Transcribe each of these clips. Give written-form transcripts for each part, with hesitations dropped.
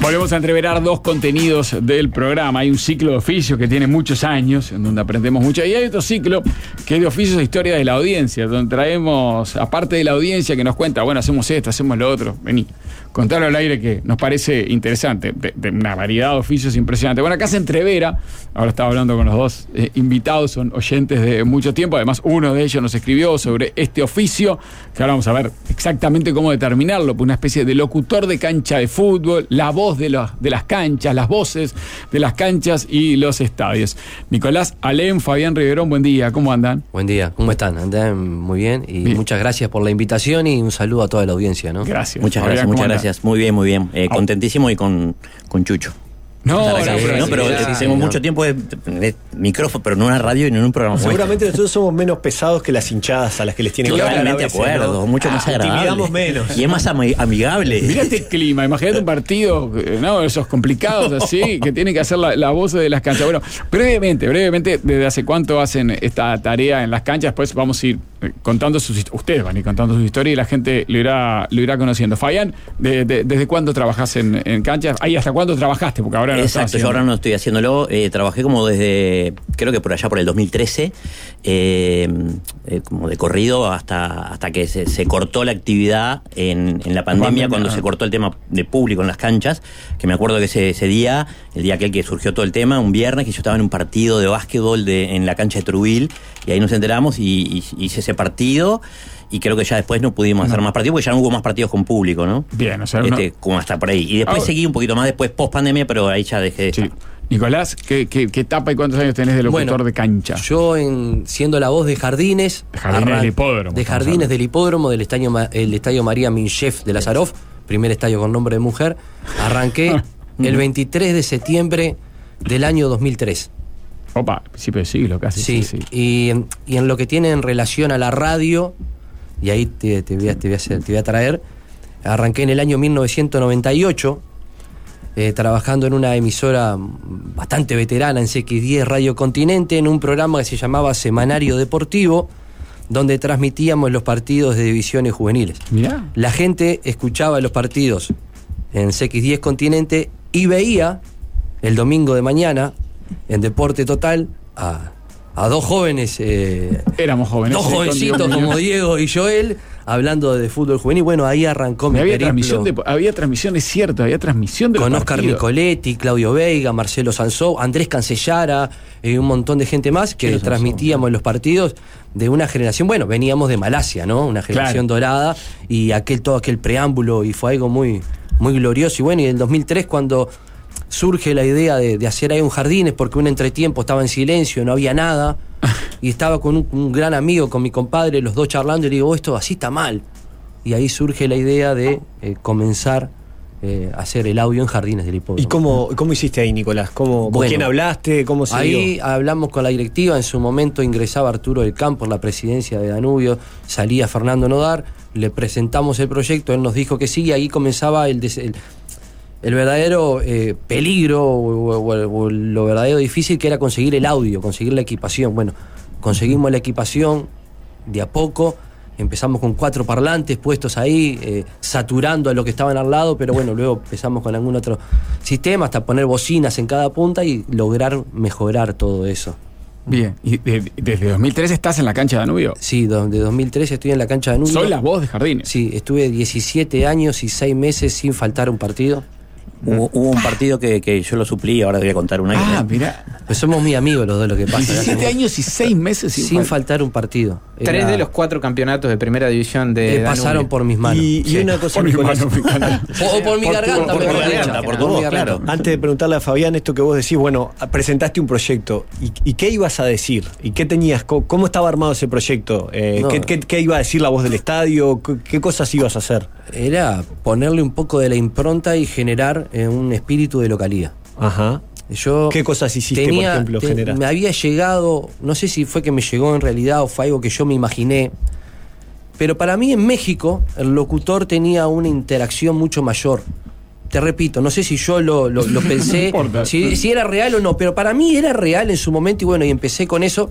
Volvemos a entreverar dos contenidos del programa. Hay un ciclo de oficios que tiene muchos años, en donde aprendemos mucho. Y hay otro ciclo que es de oficios de historia de la audiencia, donde traemos, aparte de la audiencia que nos cuenta, bueno, hacemos esto, hacemos lo otro. Vení, contalo al aire que nos parece interesante. De una variedad de oficios impresionante. Bueno, acá se entrevera, ahora estaba hablando con los dos invitados, son oyentes de mucho tiempo. Además, uno de ellos nos escribió sobre este oficio, que ahora vamos a ver exactamente cómo determinarlo, una especie de locutor de cancha de fútbol, la voz de las canchas, las voces de las canchas y los estadios. Nicolás Alem, Fabián Riverón, buen día, ¿cómo andan? Buen día, ¿cómo están? Andan muy bien y bien. Muchas gracias por la invitación y un saludo a toda la audiencia, ¿no? Gracias. Muchas Fabián, gracias. Muy bien. Contentísimo y con Chucho. No, pero tenemos mucho tiempo de micrófono, pero no en una radio y no en un programa. Seguramente nosotros somos menos pesados que las hinchadas a las que les tienen que hablar. Totalmente de acuerdo, ¿no? Mucho más agradable. Intimidamos menos. Y es más amigable. Mirá este clima, imagínate un partido, ¿no? Esos complicados así, que tiene que hacer la voz de las canchas. Bueno, brevemente, ¿desde hace cuánto hacen esta tarea en las canchas? Después vamos a ir contando ustedes van a ir contando sus historias y la gente lo irá conociendo. Fabián, ¿desde cuándo trabajás en canchas? ¿Ahí hasta cuándo trabajaste? Porque ahora no. Exacto, yo ahora no estoy haciéndolo. Trabajé como desde, creo que por allá por el 2013, como de corrido hasta que se cortó la actividad en la pandemia, cuando se cortó el tema de público en las canchas, que me acuerdo que ese día, el día aquel que surgió todo el tema, un viernes, que yo estaba en un partido de básquetbol en la cancha de Trubil, y ahí nos enteramos y hice ese partido. Y creo que ya después no pudimos hacer más partidos, porque ya no hubo más partidos con público, ¿no? Bien, o sea, como hasta por ahí. Y después seguí un poquito más después, post pandemia, pero ahí ya dejé de estar. Nicolás, ¿qué etapa y cuántos años tenés de locutor de cancha? Yo siendo la voz de Jardines. De Jardines del Hipódromo. De Jardines del Hipódromo, del estadio María Minchef de Lázarov, primer estadio con nombre de mujer, arranqué el 23 de septiembre del año 2003. Opa, principio de siglo casi. Sí. Y en lo que tiene en relación a la radio, y ahí te voy a traer, arranqué en el año 1998, trabajando en una emisora bastante veterana en CX10 Radio Continente, en un programa que se llamaba Semanario Deportivo, donde transmitíamos los partidos de divisiones juveniles. Mirá. La gente escuchaba los partidos en CX10 Continente y veía el domingo de mañana en Deporte Total a dos jóvenes, éramos jóvenes, dos jovencitos como Diego y Joel, hablando de fútbol juvenil. Bueno, ahí arrancó mi periplo. Había transmisión, es cierto, había transmisión de los con Oscar Nicoletti, Claudio Veiga, Marcelo Sansó, Andrés Cancellara y un montón de gente más que transmitíamos los partidos de una generación. Bueno, veníamos de Malasia, ¿no? Una generación dorada, y todo aquel preámbulo, y fue algo muy, muy glorioso. Y bueno, y en el 2003, cuando surge la idea de hacer ahí un Jardines, porque un entretiempo estaba en silencio, no había nada, y estaba con un gran amigo, con mi compadre, los dos charlando, y le digo, esto así está mal. Y ahí surge la idea de comenzar a hacer el audio en Jardines del Hipódromo. ¿Y cómo hiciste ahí, Nicolás? ¿Con quién hablaste? ¿Cómo se dio? Ahí hablamos con la directiva. En su momento ingresaba Arturo del Campo en la presidencia de Danubio, salía Fernando Nodar, le presentamos el proyecto, él nos dijo que sí, y ahí comenzaba el verdadero peligro o lo verdadero difícil, que era conseguir el audio, conseguir la equipación. Bueno, conseguimos la equipación de a poco, empezamos con 4 parlantes puestos ahí, saturando a lo que estaban al lado, pero bueno, luego empezamos con algún otro sistema, hasta poner bocinas en cada punta y lograr mejorar todo eso. Bien, ¿y desde 2003 estás en la cancha de Danubio? Sí, de 2003 estoy en la cancha de Danubio. ¿Soy la voz de Jardines? Sí, estuve 17 años y 6 meses sin faltar un partido. Hubo un partido que yo lo suplí, ahora te voy a contar una. Mirá. Pues somos muy amigos los dos, lo que pasa. 17 años y 6 meses sin faltar un partido. 3 de los 4 campeonatos de primera división de pasaron por mis manos. Y una cosa, Nicolás, o por mi garganta, por tu voz, claro. Antes de preguntarle a Fabián esto que vos decís, bueno, presentaste un proyecto, ¿y qué ibas a decir? ¿Y qué tenías? ¿Cómo estaba armado ese proyecto? ¿Qué iba a decir la voz del estadio? ¿Qué cosas ibas a hacer? Era ponerle un poco de la impronta y generar un espíritu de localidad. Ajá. ¿Qué cosas hiciste, por ejemplo, generar? Me había llegado, no sé si fue que me llegó en realidad o fue algo que yo me imaginé, pero para mí en México el locutor tenía una interacción mucho mayor. Te repito, no sé si yo lo pensé, si era real o no, pero para mí era real en su momento, y bueno, y empecé con eso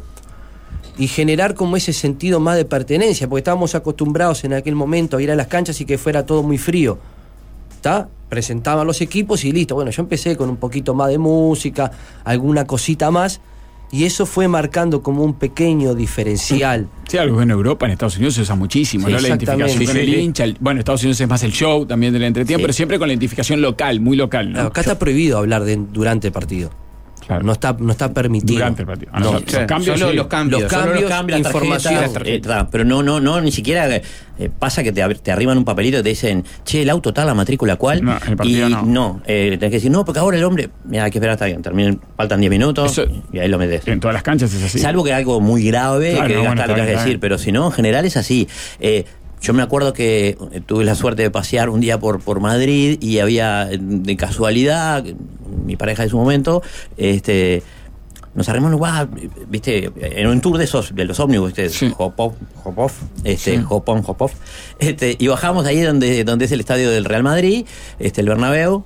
y generar como ese sentido más de pertenencia, porque estábamos acostumbrados en aquel momento a ir a las canchas y que fuera todo muy frío. ¿está? Presentaban los equipos y listo. Bueno, yo empecé con un poquito más de música, alguna cosita más, y eso fue marcando como un pequeño diferencial. Sí, algo en Europa, en Estados Unidos se usa muchísimo, Sí, ¿no? La identificación con el hincha. Bueno, Estados Unidos es más el show también del entretiempo, pero siempre con la identificación local, muy local, ¿no? Claro, acá está prohibido hablar durante el partido. Claro. No está permitido. Durante el partido. No. Los cambios, Solo sí. los cambios. Las información. Pero no, ni siquiera pasa que te arriban un papelito y te dicen, che, el auto tal, la matrícula cuál. No, en el partido no. Tenés que decir, no, porque ahora el hombre, mira, hay que esperar hasta que faltan 10 minutos Eso, y ahí lo metes. En todas las canchas es así. Salvo que algo muy grave, Claro, que bueno, hasta lo que está decir, bien. pero si no, en general es así. Yo me acuerdo que tuve la suerte de pasear un día por Madrid y había, de casualidad, mi pareja de su momento, nos arrimos en un lugar, viste, en un tour de los ómnibus, ¿viste? Sí. Hop-off, hop-on, hop-off. Y bajamos ahí donde es el estadio del Real Madrid, el Bernabéu,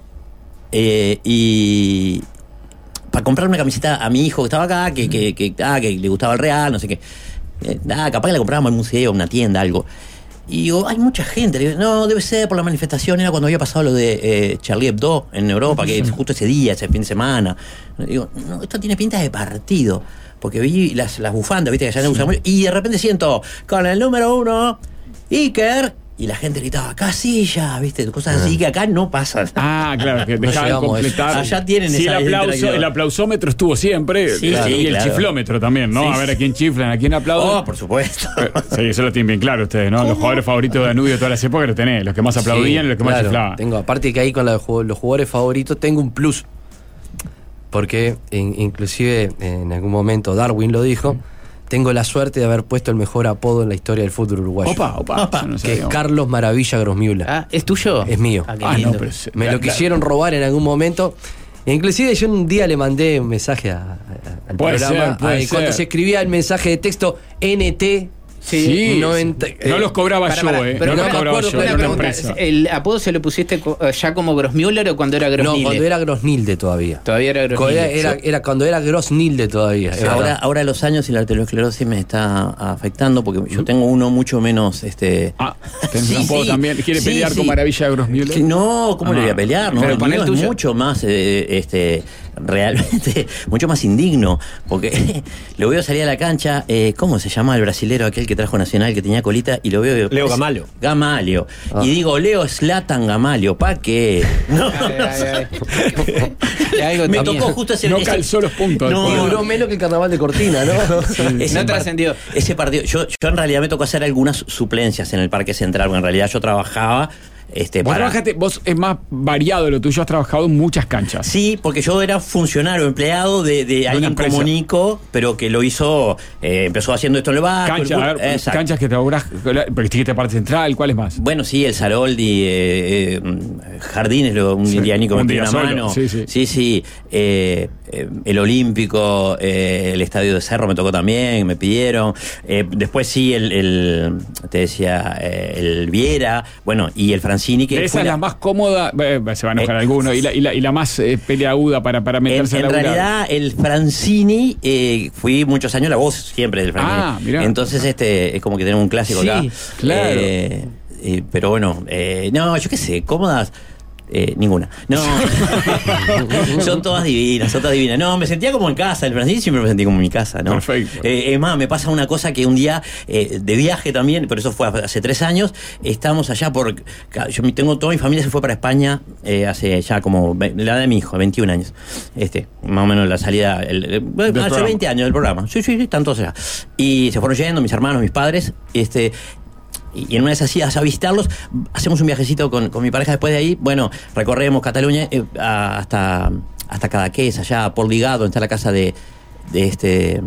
y para comprar una camiseta a mi hijo que estaba acá, que le gustaba el Real, no sé qué. Capaz que la comprábamos en un museo, una tienda, algo. Y digo, hay mucha gente. Le digo, no, debe ser por la manifestación. Era cuando había pasado lo de Charlie Hebdo en Europa, que justo ese día, ese fin de semana. Digo, no, esto tiene pinta de partido. Porque vi las bufandas, viste, que ya no usan mucho. Y de repente siento, con el número 1, Iker. Y la gente gritaba, Casilla, viste, cosas así que acá no pasan. Claro, que dejaban completar. Allá tienen sí, esa el aplausómetro estuvo siempre. Sí, y el claro. chiflómetro también, ¿no? Sí, a ver a quién chiflan, a quién aplauden. Oh, por supuesto. Sí, eso lo tienen bien claro ustedes, ¿no? Los jugadores favoritos de Danubio de todas las épocas los tenés, los que más aplaudían y los que más chiflaban. Tengo, aparte que ahí con los jugadores favoritos tengo un plus. Porque inclusive en algún momento Darwin lo dijo, tengo la suerte de haber puesto el mejor apodo en la historia del fútbol uruguayo. Opa. Que es Carlos Maravilla Grosmiula. ¿Es tuyo? Es mío. Qué lindo. No, pero Me lo quisieron robar en algún momento. E inclusive yo un día le mandé un mensaje al programa. Puede ser. Cuando se escribía el mensaje de texto NT. Sí, 90, no los cobraba yo, pero no no los cobraba yo, una era una pregunta, empresa. ¿el apodo se lo pusiste ya como Grossmüller o cuando era Grossnilde? No, cuando era Grosnilde todavía. Todavía era Grossnilde. Era cuando era Grosnilde todavía. Sí, ahora los años y la arteriosclerosis me está afectando porque yo tengo uno mucho menos tenés sí, un apodo sí. también. ¿Quiere Sí, pelear sí. con Maravilla Grosmiula? No, ¿cómo le voy a pelear? No, Pero el pon mío el es tuyo. mucho más realmente mucho más indigno porque lo veo salir a la cancha. ¿Cómo se llama el brasilero aquel que trajo Nacional que tenía colita? Y lo veo Leo Gamalio. Y digo, Leo Zlatan Gamalio, ¿pa' qué? No. Me tocó justo ese. No calzó los puntos. No, Y duró menos que el carnaval de Cortina, ¿no? No trascendió. Ese partido, yo en realidad me tocó hacer algunas suplencias en el Parque Central, porque en realidad yo trabajaba. Vos es más variado lo tuyo, has trabajado en muchas canchas. Sí, porque yo era funcionario, empleado de alguien comunico, pero que lo hizo, empezó haciendo esto en el barco. Canchas que te aburras, porque dijiste Parque Central, ¿cuáles más? Bueno, sí, el Saroldi, Jardines, un indianico me metió una mano. Sí. El Olímpico, el Estadio de Cerro me tocó también, me pidieron. Después sí, te decía, el Viera, bueno, y el Francini. Que esa es la más cómoda, se va a enojar alguno, y la más peleaguda para meterse en la realidad, el Francini, fui muchos años la voz siempre del Francini. Mirá. Entonces, es como que tenemos un clásico acá. Claro. Pero bueno, no, yo qué sé, cómodas. Ninguna. No. Son todas divinas. No, me sentía como en casa. El Francini siempre me sentí como en mi casa, ¿no? Perfecto. Es más, me pasa una cosa que un día, de viaje también, pero eso fue hace 3 años, estábamos allá toda mi familia se fue para España hace ya como la edad de mi hijo, 21 años. Más o menos la salida, hace programa. 20 años del programa. Sí, están todos allá. Y se fueron yendo mis hermanos, mis padres, y en una de esas idas a visitarlos, hacemos un viajecito con mi pareja después de ahí. Bueno, recorremos Cataluña hasta Cadaqués, allá por Ligado, donde está la casa de ¿De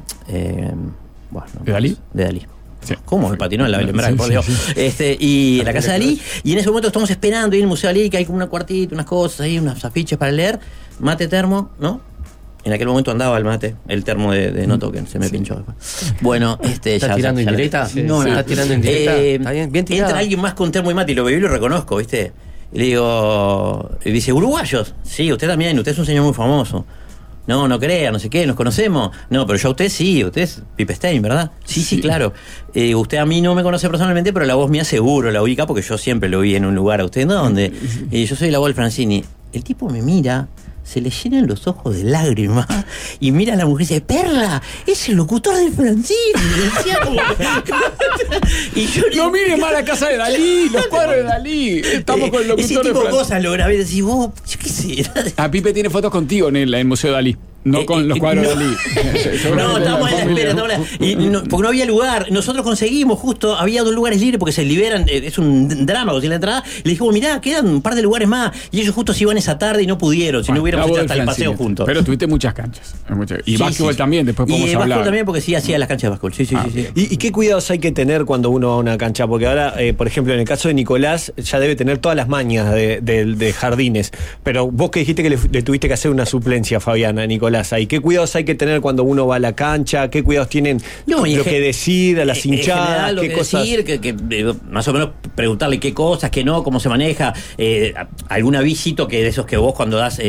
Dalí? De Dalí. Sí. ¿Cómo? Me patinó en la Belembrán, por Dios. Y la casa de Dalí, y en ese momento estamos esperando ir al Museo Dalí, que hay como una cuartita, unas cosas ahí, unos afiches para leer, mate termo, ¿no? En aquel momento andaba el mate, el termo de no toquen, se me pinchó después. Bueno, ¿Estás tirando en directa? No, ¿Estás tirando en directa? Está bien tirado. Entra alguien más con termo y mate y lo veo y lo reconozco, ¿viste? Y le digo, y dice, ¿uruguayos? Sí, usted también, usted es un señor muy famoso. no crea, no sé qué, nos conocemos. No, pero yo a usted sí, usted es Pipe Stein, ¿verdad? Sí, claro. Usted a mí no me conoce personalmente, pero la voz mía seguro la ubica porque yo siempre lo vi en un lugar. ¿A usted dónde? Yo soy la voz del Francini. El tipo me mira, se le llenan los ojos de lágrimas y mira a la mujer y dice, Perla, es el locutor de Francini. Y yo no mire más la casa de Dalí, los cuadros de Dalí. Estamos con el locutor ese tipo de Francini. Cosas lo grabé y decís, vos, yo qué sé. Pipe tiene fotos contigo en el Museo de Dalí. No con los cuadros de Dalí. No, estábamos en la espera. Porque no había lugar. Nosotros conseguimos justo, había 2 lugares libres porque se liberan. Es un drama conseguir la entrada. Y le dijimos, mirá, quedan un par de lugares más. Y ellos justo se iban esa tarde y no pudieron. Si no hubiéramos hecho hasta el paseo juntos. Pero tuviste muchas canchas. Y básquetbol también, después podemos hablar. Y básquetbol también porque sí hacía las canchas de básquetbol. Sí. ¿Y qué cuidados hay que tener cuando uno va a una cancha? Porque ahora, por ejemplo, en el caso de Nicolás, ya debe tener todas las mañas de jardines. Pero vos que dijiste que le tuviste que hacer una suplencia, Fabiana, a Nicolás, ¿ahí qué cuidados hay que tener cuando uno va a la cancha? ¿Qué cuidados tienen lo que decir a las hinchadas? Lo ¿Qué que cosas? decir, que más o menos preguntarle qué cosas, qué no, cómo se maneja, algún avisito que de esos que vos cuando das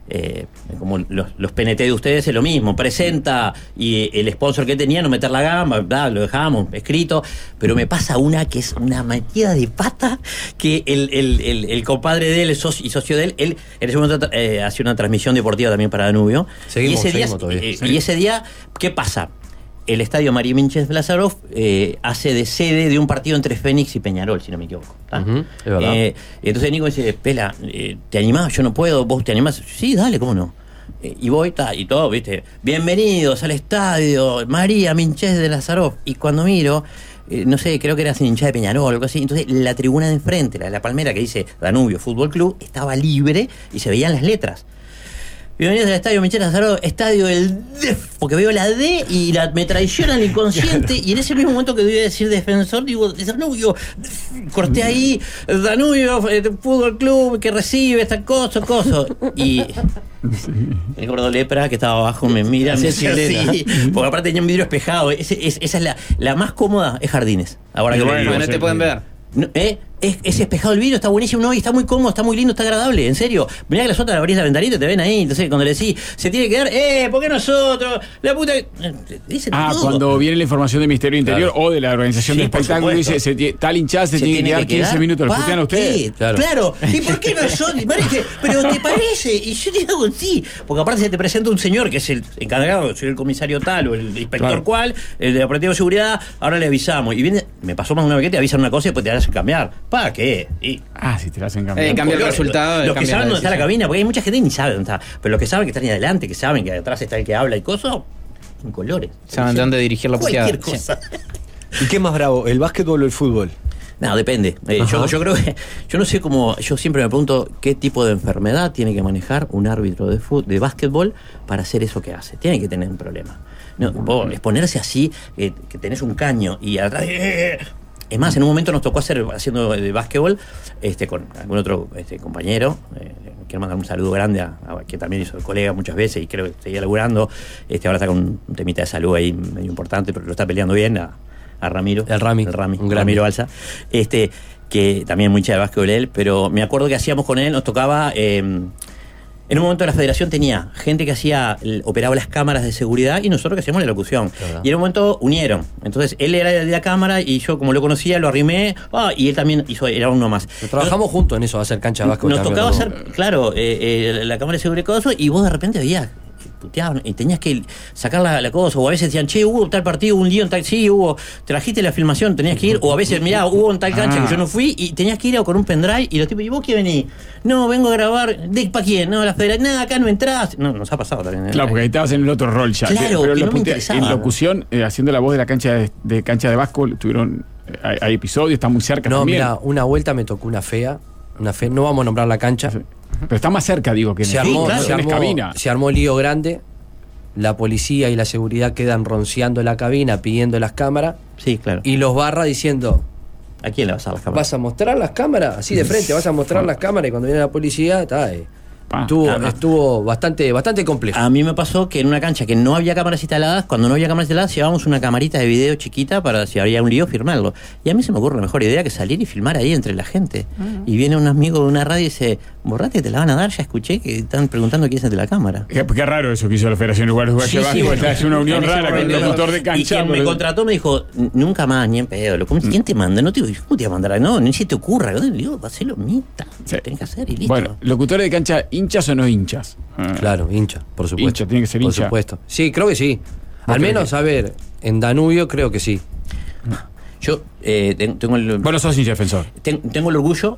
como los PNT de ustedes es lo mismo, presenta y el sponsor que tenía no meter la gamba, lo dejamos escrito, pero me pasa una que es una metida de pata que el compadre de él y socio de él en ese momento hacía una transmisión deportiva también para Danubio. Y ese día, ¿qué pasa? El estadio María Minches Lázarov hace de sede de un partido entre Fénix y Peñarol, si no me equivoco. Es verdad. Entonces Nico dice, Pela, ¿te animás? Yo no puedo, ¿vos te animás? Sí, dale, ¿cómo no? Y voy, y todo, ¿viste? Bienvenidos al estadio María Minches de Lázarov. Y cuando miro, no sé, creo que era sin hinchada de Peñarol o algo así. Entonces la tribuna de enfrente, la de la palmera que dice Danubio Fútbol Club, estaba libre y se veían las letras. Bienvenidos al estadio Michel Lázaro, estadio del DEF, porque veo la D y me traiciona el inconsciente. Y en ese mismo momento que debía decir defensor, digo, Danubio, corté ahí, Danubio, Fútbol Club, que recibe esta cosa. Y el gordo lepra que estaba abajo me mira, me dice así, porque aparte tenía un vidrio espejado. Esa es la más cómoda, es Jardines. Ahora que no te pueden ver. Es espejado el vidrio, está buenísimo, no, y está muy cómodo, está muy lindo, está agradable, en serio. Mirá que las otras abrís la ventanita y te ven ahí. Entonces cuando le decís, se tiene que dar, ¿por qué nosotros? La puta. Dice todo. Cuando viene la información del Ministerio Interior o de la organización del espectáculo, dice, tal hinchada se tiene que quedar 15 minutos. ¿Lo escuchan a ustedes? Claro. ¿Y por qué nosotros? Pero te parece. Y yo te digo, sí. Porque aparte se te presenta un señor que es el encargado, soy el comisario tal o el inspector cual, el de operativo de seguridad, ahora le avisamos. Y viene, me pasó más de una vez que te avisan una cosa y después te hacen cambiar. ¿Para qué? Si te la hacen cambiar. Cambia el resultado. Los que saben dónde está la cabina, porque hay mucha gente que ni sabe dónde está. Pero los que saben que están ahí adelante, que saben que atrás está el que habla y cosas, en colores. Saben de dónde dirigir la puteada. Cualquier cosa. ¿Y qué más bravo, el básquetbol o el fútbol? No, depende. Yo creo que, yo no sé cómo, yo siempre me pregunto qué tipo de enfermedad tiene que manejar un árbitro de básquetbol para hacer eso que hace. Tiene que tener un problema. No, vos exponerse así, que tenés un caño y atrás. Es más, en un momento nos tocó haciendo de básquetbol con algún otro compañero. Quiero mandar un saludo grande a que también hizo colega muchas veces y creo que seguía laburando. Ahora está con un temita de salud ahí medio importante, pero lo está peleando bien a Ramiro. El Rami, un Ramiro Balsa. Que también muy hincha de básquetbol él, pero me acuerdo que hacíamos con él, nos tocaba. En un momento la federación tenía gente que operaba las cámaras de seguridad y nosotros que hacíamos la locución. Claro. Y en un momento unieron. Entonces él era de la cámara y yo, como lo conocía, lo arrimé. Y él también era uno más. Trabajamos juntos en eso, a hacer cancha de básquetbol. Nos tocaba hacer, claro, la cámara de seguridad y vos de repente veías. Puteaban y tenías que sacar la cosa, o a veces decían, che, hubo tal partido, un lío en tal, sí, trajiste la filmación, tenías que ir, o a veces, mirá, hubo en tal cancha que yo no fui y tenías que ir con un pendrive y los tipos, ¿y vos qué venís? No, vengo a grabar, ¿para quién? No, la federación, nada, acá no entrás. No, nos ha pasado también. Claro, porque ahí estabas en el otro rol ya. Claro, pero no me interesaba. En locución, haciendo la voz de la cancha de básquetbol, tuvieron, hay episodios, está muy cerca también. No, mira, una vuelta me tocó una fea, no vamos a nombrar la cancha. Sí. Pero está más cerca, digo, que se armó lío grande. La policía y la seguridad quedan ronceando la cabina, pidiendo las cámaras. Sí, claro. Y los barra diciendo, ¿a quién le vas a dar las cámaras? ¿Vas a mostrar las cámaras? Así de frente, vas a mostrar las cámaras. Y cuando viene la policía, Estuvo bastante complejo. A mí me pasó que en una cancha que no había cámaras instaladas, cuando no había cámaras instaladas, llevábamos una camarita de video chiquita para, si había un lío, firmarlo. Y a mí se me ocurre la mejor idea que salir y filmar ahí entre la gente. Y viene un amigo de una radio y dice, borrate, te la van a dar, ya escuché que están preguntando quién es el de la cámara. Qué raro eso que hizo la Federación Uruguaya de Básquetbol. Es una unión rara con el locutor de cancha. Y quien me contrató me dijo, nunca más, ni en pedo. ¿Quién te manda? No te digo, ¿cómo te va a mandar? No, ni si te ocurra. Le digo, hacelo mita. Sí. Tenés que hacer y listo. Bueno, locutores de cancha, ¿hinchas o no hinchas? Claro, hincha, por supuesto. Hincha, tiene que ser hincha. Por supuesto. Sí, creo que sí. Al menos, a ver, en Danubio creo que sí. Yo tengo el... Bueno, sos hincha defensor. Tengo el orgullo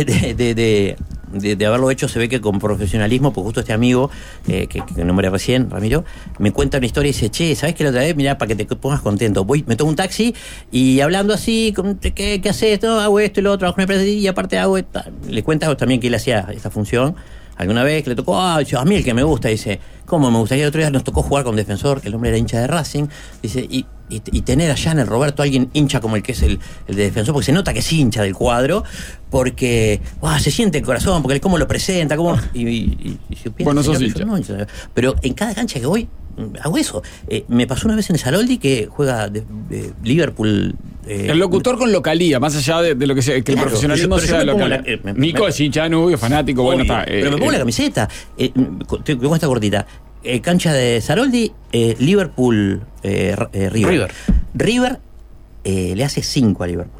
de haberlo hecho. Se ve que con profesionalismo, pues justo este amigo que nombré recién, Ramiro, me cuenta una historia y dice, che, ¿sabés qué la otra vez? Mirá, para que te pongas contento. Me tomo un taxi y hablando así, ¿qué haces? No, hago esto y lo otro, hago una empresa y aparte hago esto. Le cuenta también que él hacía esta función. Alguna vez que le tocó, a mí el que me gusta, dice, ¿cómo me gustaría? El otro día nos tocó jugar con Defensor, que el hombre era hincha de Racing, dice, y tener allá en el Roberto a alguien hincha como el que es el de Defensor, porque se nota que es hincha del cuadro, porque se siente el corazón, porque cómo lo presenta, cómo... Y bueno, sos hincha. Pero en cada cancha que voy, hago eso. Me pasó una vez en Saroldi que juega de Liverpool. El locutor con localía, más allá de lo que sea, que claro, el profesionalismo sea de localía. Nico es hincha de Danubio, fanático, obvio, bueno, está. Pero me pongo la camiseta. Tengo esta cortita. Cancha de Saroldi, Liverpool, River. River le hace 5 a Liverpool.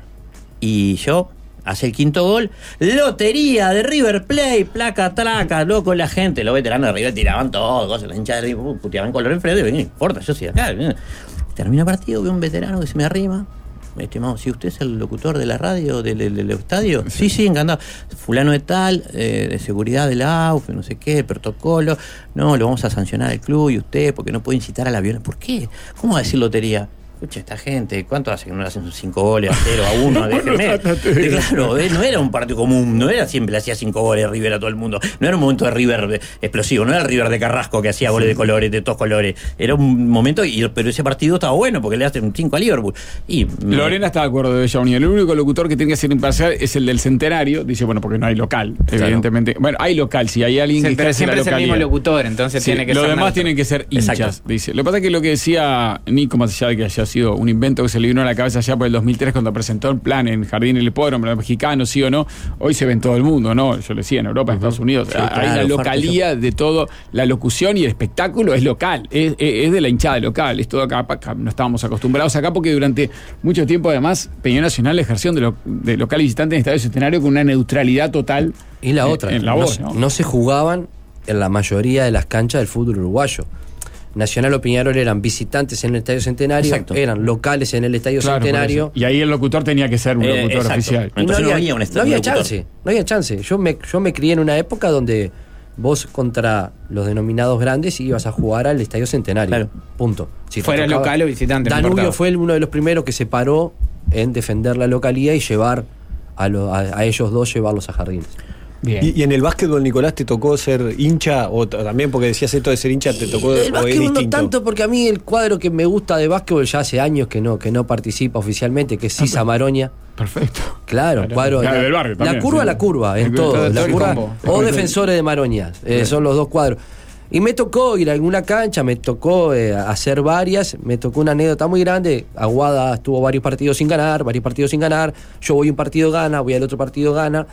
Y yo... hace el quinto gol, lotería de River Plate, placa, traca, loco, la gente, los veteranos de River tiraban todo, cosas, la hinchada de River, puteaban color enfrente, no importa, yo soy acá. Termina el partido, veo un veterano que se me arrima, estimado, si usted es el locutor de la radio, del estadio, sí, encantado, fulano de tal, de seguridad de la AUF, no sé qué, protocolo, no, lo vamos a sancionar al club y usted, porque no puede incitar a la violencia. ¿Por qué? ¿Cómo va a decir lotería? Escucha, esta gente, ¿cuánto hace que no le hacen 5 goles a 0 a 1? Déjeme. Claro, no era un partido común, no era siempre le hacía 5 goles River a todo el mundo, no era un momento de River explosivo, no era el River de Carrasco que hacía goles de colores, de todos colores, era un momento, pero ese partido estaba bueno porque le hacen 5 a Liverpool. Lorena está de acuerdo de ella Unión. El único locutor que tiene que ser imparcial es el del Centenario, dice, bueno, porque no hay local, claro. Evidentemente. Bueno, hay local, si hay alguien que pero siempre es el mismo locutor, entonces sí, tiene que ser. Los demás tienen que ser hinchas, exacto. Dice. Lo que pasa es que lo que decía Nico, más allá de que haya sido un invento que se le vino a la cabeza ya por el 2003 cuando presentó el plan en Jardín el Hipódromo, los mexicanos, sí o no, hoy se ve en todo el mundo, ¿no? Yo le decía, en Europa, en Estados Unidos, sí, hay una localía de todo, la locución y el espectáculo es local, es de la hinchada local, es todo acá, no estábamos acostumbrados acá porque durante mucho tiempo además Peñarol Nacional ejerció de local visitante en el Estadio Centenario con una neutralidad total. Y la otra, en la voz, ¿no? No se jugaban en la mayoría de las canchas del fútbol uruguayo. Nacional o Peñarol eran visitantes en el Estadio Centenario, exacto. Eran locales en el Estadio Centenario. Y ahí el locutor tenía que ser un locutor oficial. Entonces no había chance. Yo me crié en una época donde vos contra los denominados grandes ibas a jugar al Estadio Centenario. Claro. Punto. Si fuera local o visitante. Danubio fue uno de los primeros que se paró en defender la localía y llevar a ellos dos, llevarlos a Jardines. ¿Y en el básquetbol, Nicolás, te tocó ser hincha? O también porque decías esto de ser hincha, ¿te tocó? El básquetbol no tanto, porque a mí el cuadro que me gusta de básquetbol ya hace años que no participa oficialmente, que es Sisa Maroña. Perfecto. Claro, cuadro. Del barrio también, la curva, en todo. La curva, o Defensores de Maroña. Son los dos cuadros. Y me tocó ir a alguna cancha, me tocó hacer varias, me tocó una anécdota muy grande. Aguada estuvo varios partidos sin ganar. Yo voy un partido gana, voy al otro partido gana.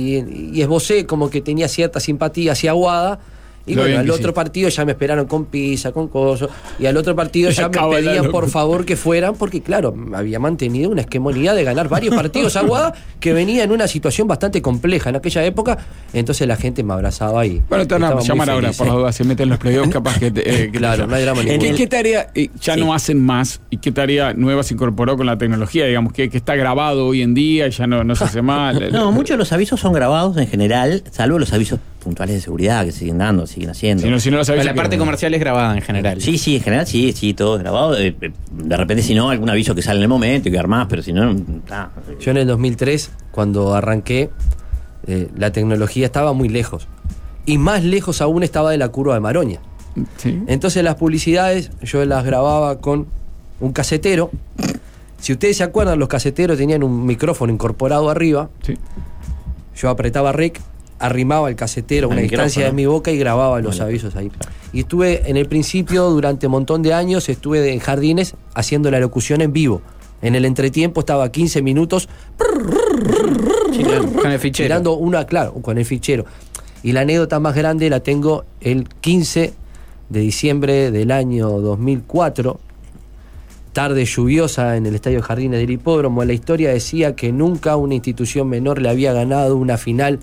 Y esbocé como que tenía cierta simpatía hacia Aguada. Y bueno, al otro partido ya me esperaron con pizza, con cosas. Y al otro partido ya me pedían por favor que fueran, porque claro, había mantenido una hegemonía de ganar varios partidos Aguada, que venía en una situación bastante compleja en aquella época. Entonces la gente me abrazaba y. Bueno, te van a llamar ahora, por la duda, se meten en los playoffs, capaz que. Claro, no hay drama ninguno. ¿Qué tarea ya no hacen más? ¿Y qué tarea nueva se incorporó con la tecnología? Digamos, que está grabado hoy en día y ya no se hace más. No, muchos de los avisos son grabados en general, salvo los avisos puntuales de seguridad que siguen siguen haciendo. Si no los la parte comercial es grabada en general. Sí, en general sí, todo es grabado. De repente, si no, algún aviso que sale en el momento y que armás, pero si no. Yo en el 2003, cuando arranqué, la tecnología estaba muy lejos. Y más lejos aún estaba de la curva de Maroña. Sí. Entonces las publicidades yo las grababa con un casetero. Si ustedes se acuerdan, los caseteros tenían un micrófono incorporado arriba. Sí. Yo apretaba rec arrimaba el casetero a una distancia de mi boca y grababa los avisos ahí. Y estuve en el principio, durante un montón de años, estuve en Jardines haciendo la locución en vivo. En el entretiempo estaba 15 minutos con el fichero. mirando con el fichero. Y la anécdota más grande la tengo el 15 de diciembre del año 2004, tarde lluviosa en el Estadio Jardines del Hipódromo. La historia decía que nunca una institución menor le había ganado una final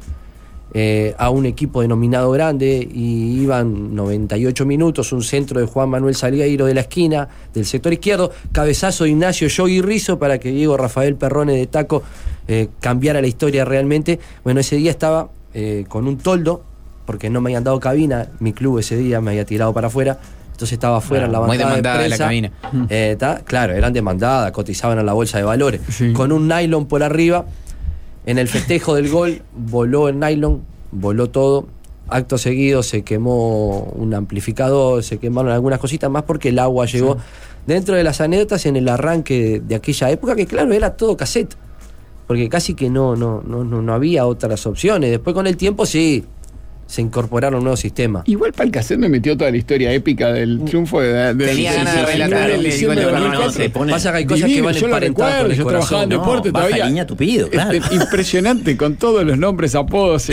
a un equipo denominado grande, y iban 98 minutos, un centro de Juan Manuel Salgueiro de la esquina, del sector izquierdo, cabezazo de Ignacio Yogi Rizzo para que Diego Rafael Perrone de taco cambiara la historia realmente. Bueno, ese día estaba con un toldo, porque no me habían dado cabina, mi club ese día me había tirado para afuera, entonces estaba afuera en la bancada muy demandada de prensa. la cabina. Claro, eran demandadas, cotizaban a la bolsa de valores, con un nylon por arriba. En el festejo del gol voló el nylon, voló todo. Acto seguido se quemó un amplificador, se quemaron algunas cositas más porque el agua llegó. Dentro de las anécdotas, en el arranque de aquella época, que claro, era todo cassette, porque casi que no había otras opciones. Después con el tiempo sí se incorporaron nuevos sistemas. Igual para el cassette me metió toda la historia épica del triunfo de Tenía ganas de relatar el gol de Perrone. Pasa que hay cosas que van emparentadas con el yo trabajaba en corazón. deporte todavía. Línea Tupido, claro. Impresionante, con todos los nombres, apodos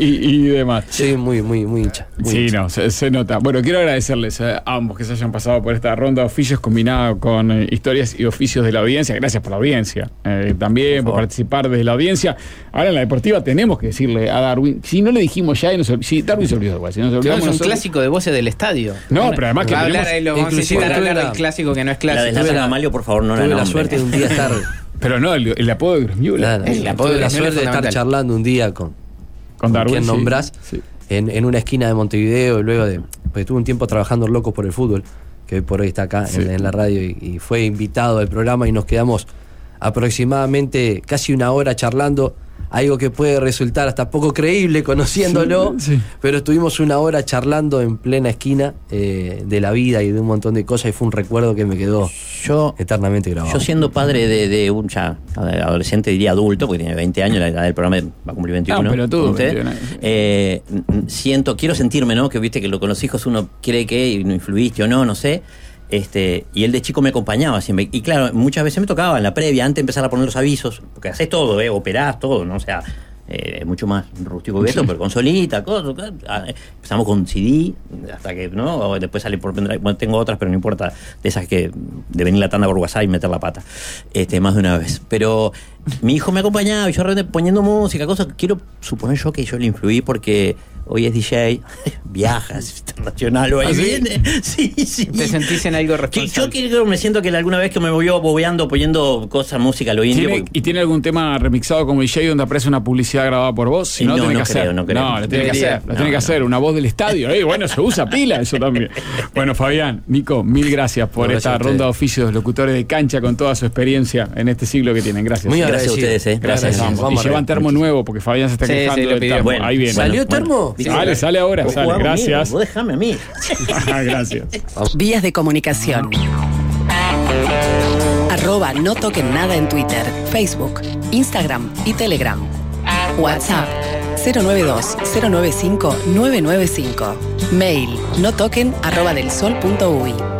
y demás. Sí, muy hincha. Muy hincha. Se nota. Bueno, quiero agradecerles a ambos que se hayan pasado por esta ronda de oficios combinada con historias y oficios de la audiencia. Gracias por la audiencia. También por participar desde la audiencia. Ahora en la deportiva tenemos que decirle a Darwin, si no le dijimos ya, si Darwin se olvidó igual, si nos olvidamos Es un clásico de voces del estadio. No, pero además que va a hablar, tenemos, vamos a necesitar hablar del clásico que no es La clásico. de Lázaro Amalio, por favor, no la Tuve la nombre. suerte de un día estar... pero no, el apodo de Grosmiula. Claro, El apodo tuve de la Grosmiula suerte de es estar fundamental. charlando un día con Darwin, quien nombrás, sí. en una esquina de Montevideo, luego de... Pues estuve un tiempo trabajando en Locos por el Fútbol, que hoy por hoy está acá en la radio, y fue invitado al programa, y nos quedamos aproximadamente casi una hora charlando, algo que puede resultar hasta poco creíble conociéndolo, pero estuvimos una hora charlando en plena esquina de la vida y de un montón de cosas, y fue un recuerdo que me quedó eternamente grabado. Yo siendo padre de un adolescente, diría adulto, porque tiene 20 años, la edad del programa va a cumplir 21. pero tú, quiero sentirme, ¿no? Que viste que con los hijos uno cree que influiste o no sé. Y él de chico me acompañaba siempre. Y claro, muchas veces me tocaba en la previa, antes de empezar a poner los avisos, porque haces todo, operás todo, ¿no? O sea, mucho más rústico que esto, pero consolita, cosas. Empezamos con CD, hasta que, ¿no? Después sale por pendrive. Bueno, tengo otras, pero no importa, de esas que de venir la tanda por WhatsApp y meter la pata, más de una vez. Pero mi hijo me acompañaba y yo realmente poniendo música, cosas. Quiero suponer yo que yo le influí porque hoy es DJ, viaja, es internacional, o ahí viene. Sí. ¿Te sentís en algo responsable? Yo me siento que alguna vez que me voy bobeando, poniendo cosas, música, lo indio. ¿Y tiene algún tema remixado como DJ donde aparece una publicidad grabada por vos? Si no, tiene que hacer. No creo. Lo tiene que hacer, una voz del estadio. Bueno, se usa pila eso también. Bueno, Fabián, Nico, mil gracias por esta ronda de oficios, locutores de cancha con toda su experiencia en este siglo que tienen. Gracias. Muy gracias a ustedes. Gracias a ambos. Y llevan termo nuevo porque Fabián se está quejando del termo. Bueno, ahí viene. ¿Salió termo? Sale ahora, sale. Gracias. Vos dejame a mí. Gracias. Vías de comunicación. @no toquen nada en Twitter, Facebook, Instagram y Telegram. WhatsApp 092-095-995. Mail notoquen@delsol.uy.